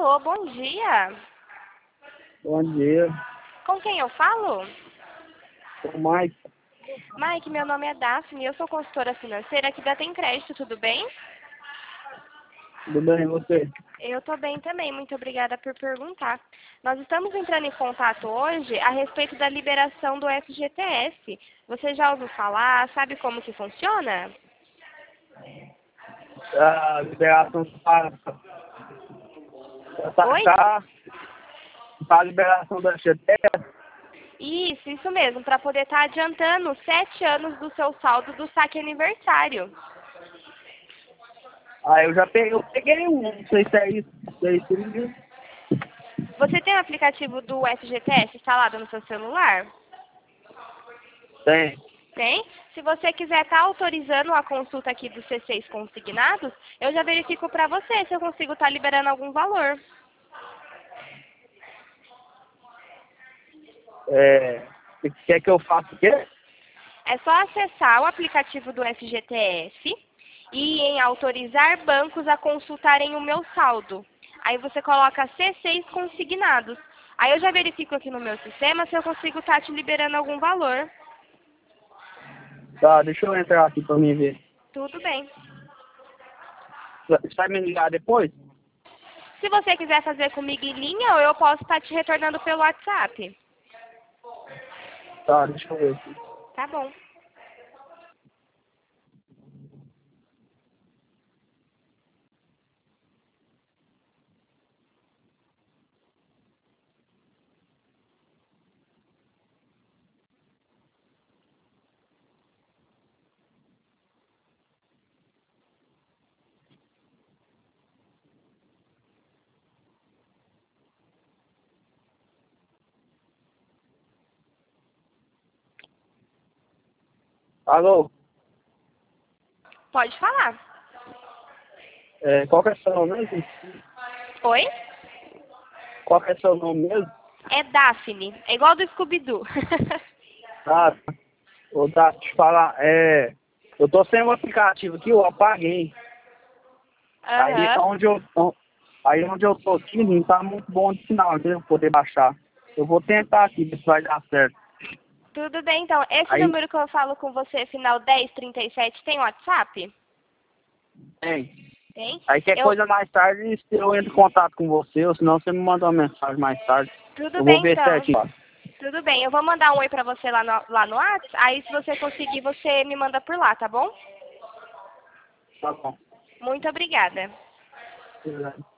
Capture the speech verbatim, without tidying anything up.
Alô, bom dia. Bom dia. Com quem eu falo? O Mike. Mike, meu nome é Daphne, eu sou consultora financeira aqui da Tem Crédito, tudo bem? Tudo bem, e você? Eu tô bem também, muito obrigada por perguntar. Nós estamos entrando em contato hoje a respeito da liberação do F G T S. Você já ouviu falar? Sabe como que funciona? A liberação para Oi? taxar, para a liberação da F G T S. Isso, isso mesmo, para poder estar adiantando sete anos do seu saldo do saque aniversário. Aí eu já peguei, eu peguei um, não sei se é isso, não sei se é isso. Você tem o aplicativo do F G T S instalado no seu celular? Tem. Tem? Se você quiser estar autorizando a consulta aqui dos C seis consignados, eu já verifico para você se eu consigo estar liberando algum valor. É, você quer que eu faça o quê? É só acessar o aplicativo do F G T S e em autorizar bancos a consultarem o meu saldo. Aí você coloca C seis consignados. Aí eu já verifico aqui no meu sistema se eu consigo estar te liberando algum valor. Tá, deixa eu entrar aqui pra mim ver. Tudo bem. Você vai me ligar depois? Se você quiser fazer comigo em linha, ou eu posso estar te retornando pelo WhatsApp. Tá, deixa eu ver aqui. Tá bom. Alô? Pode falar. É, qual que é seu nome mesmo? Oi? Qual que é seu nome mesmo? É Daphne. É igual do Scooby-Doo. Ah, tá. Ô, tá, deixa eu te falar, é... Eu tô sem o aplicativo aqui, eu apaguei. Aí Aham. onde eu, aí onde eu tô aqui não tá muito bom de sinal, entendeu? Poder baixar. Eu vou tentar aqui, ver se vai dar certo. Tudo bem, então. Esse Aí número que eu falo com você, final dez trinta e sete, tem WhatsApp? tem. Tem? Aí qualquer Eu... coisa mais tarde eu entro em contato com você, ou senão você me manda uma mensagem mais tarde. Tudo Eu vou bem, ver então. certinho. Tudo bem. Eu vou mandar um oi pra você lá no, lá no WhatsApp. Aí, se você conseguir, você me manda por lá, tá bom? Tá bom. Muito obrigada. Obrigado.